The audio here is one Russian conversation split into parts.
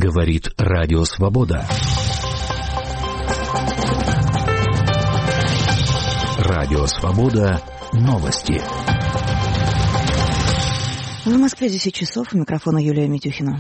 Говорит Радио Свобода. Радио Свобода. Новости. В Москве 10 часов. У микрофона Юлия Митюхина.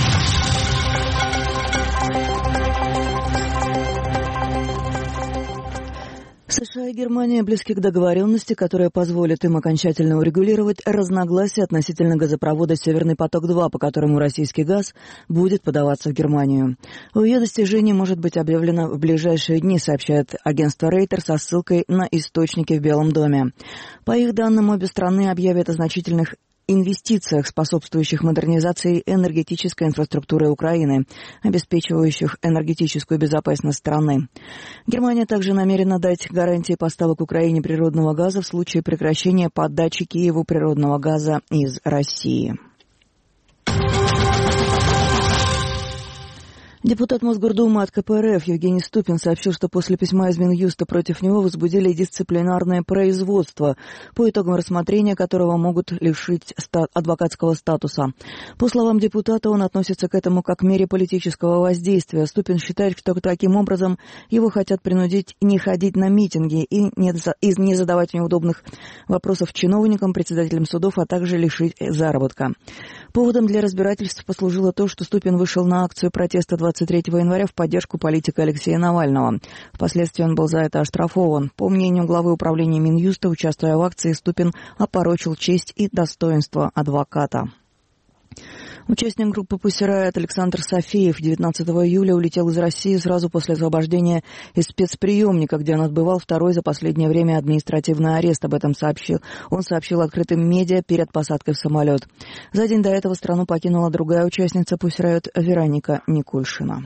США и Германия близки к договоренности, которая позволит им окончательно урегулировать разногласия относительно газопровода «Северный поток-2», по которому российский газ будет подаваться в Германию. О ее достижении может быть объявлено в ближайшие дни, сообщает агентство Рейтер со ссылкой на источники в Белом доме. По их данным, обе страны объявят о значительных инвестициях, способствующих модернизации энергетической инфраструктуры Украины, обеспечивающих энергетическую безопасность страны. Германия также намерена дать гарантии поставок Украине природного газа в случае прекращения подачи Киеву природного газа из России. Депутат Мосгордумы от КПРФ Евгений Ступин сообщил, что после письма из Минюста против него возбудили дисциплинарное производство, по итогам рассмотрения которого могут лишить адвокатского статуса. По словам депутата, он относится к этому как к мере политического воздействия. Ступин считает, что таким образом его хотят принудить не ходить на митинги и не задавать неудобных вопросов чиновникам, председателям судов, а также лишить заработка. Поводом для разбирательств послужило то, что Ступин вышел на акцию протеста 23 января в поддержку политика Алексея Навального. Впоследствии он был за это оштрафован. По мнению главы управления Минюста, участвуя в акции, Ступин опорочил честь и достоинство адвоката. Участник группы Pussy Riot Александр Софиев 19 июля улетел из России сразу после освобождения из спецприемника, где он отбывал второй за последнее время административный арест. Об этом он сообщил открытым медиа перед посадкой в самолет. За день до этого страну покинула другая участница Pussy Riot Вероника Никульшина.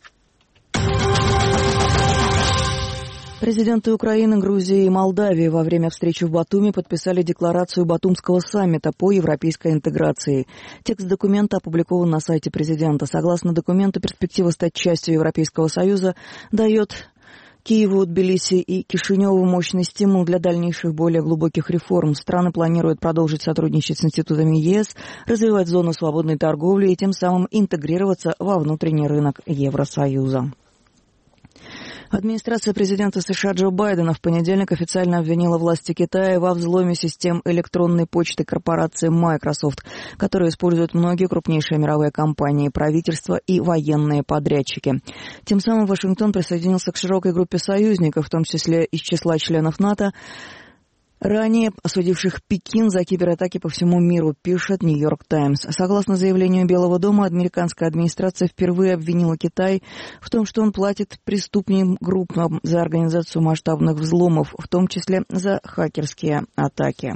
Президенты Украины, Грузии и Молдавии во время встречи в Батуми подписали декларацию Батумского саммита по европейской интеграции. Текст документа опубликован на сайте президента. Согласно документу, перспектива стать частью Европейского Союза дает Киеву, Тбилиси и Кишиневу мощный стимул для дальнейших более глубоких реформ. Страны планируют продолжить сотрудничать с институтами ЕС, развивать зону свободной торговли и тем самым интегрироваться во внутренний рынок Евросоюза. Администрация президента США Джо Байдена в понедельник официально обвинила власти Китая во взломе систем электронной почты корпорации Microsoft, которую используют многие крупнейшие мировые компании, правительства и военные подрядчики. Тем самым Вашингтон присоединился к широкой группе союзников, в том числе из числа членов НАТО, ранее осудивших Пекин за кибератаки по всему миру, пишет «Нью-Йорк Таймс». Согласно заявлению Белого дома, американская администрация впервые обвинила Китай в том, что он платит преступным группам за организацию масштабных взломов, в том числе за хакерские атаки.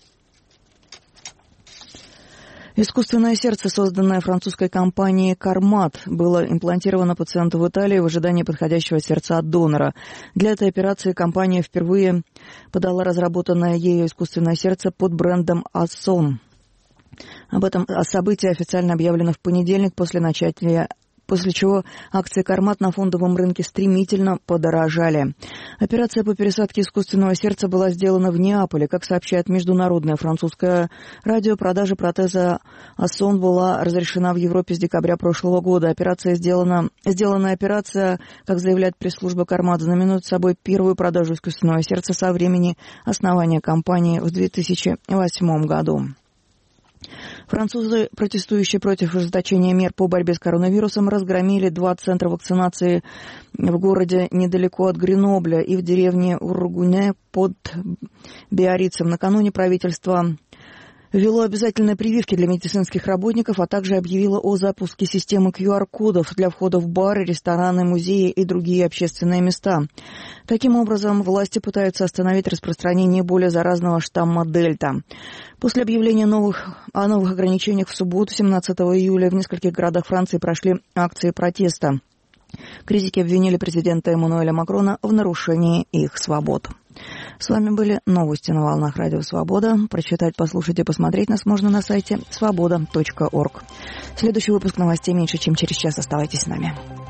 Искусственное сердце, созданное французской компанией «Кармат», было имплантировано пациенту в Италии в ожидании подходящего сердца от донора. Для этой операции компания впервые подала разработанное ею искусственное сердце под брендом «Ассон». Об этом событии официально объявлено в понедельник, после чего акции «Кармат» на фондовом рынке стремительно подорожали. Операция по пересадке искусственного сердца была сделана в Неаполе. Как сообщает международное французское радио, продажа протеза «Ассон» была разрешена в Европе с декабря прошлого года. Сделанная операция, как заявляет пресс-служба «Кармат», знаменует собой первую продажу искусственного сердца со времени основания компании в 2008 году. Французы, протестующие против ужесточения мер по борьбе с коронавирусом, разгромили 2 центра вакцинации в городе недалеко от Гренобля и в деревне Ургуне под Биаррицем. Накануне правительство ввело обязательные прививки для медицинских работников, а также объявило о запуске системы QR-кодов для входа в бары, рестораны, музеи и другие общественные места. Таким образом, власти пытаются остановить распространение более заразного штамма Дельта. После объявления о новых ограничениях в субботу, 17 июля, в нескольких городах Франции прошли акции протеста. Критики обвинили президента Эммануэля Макрона в нарушении их свобод. С вами были новости на волнах Радио Свобода. Прочитать, послушать и посмотреть нас можно на сайте svoboda.org. Следующий выпуск новостей меньше, чем через час. Оставайтесь с нами.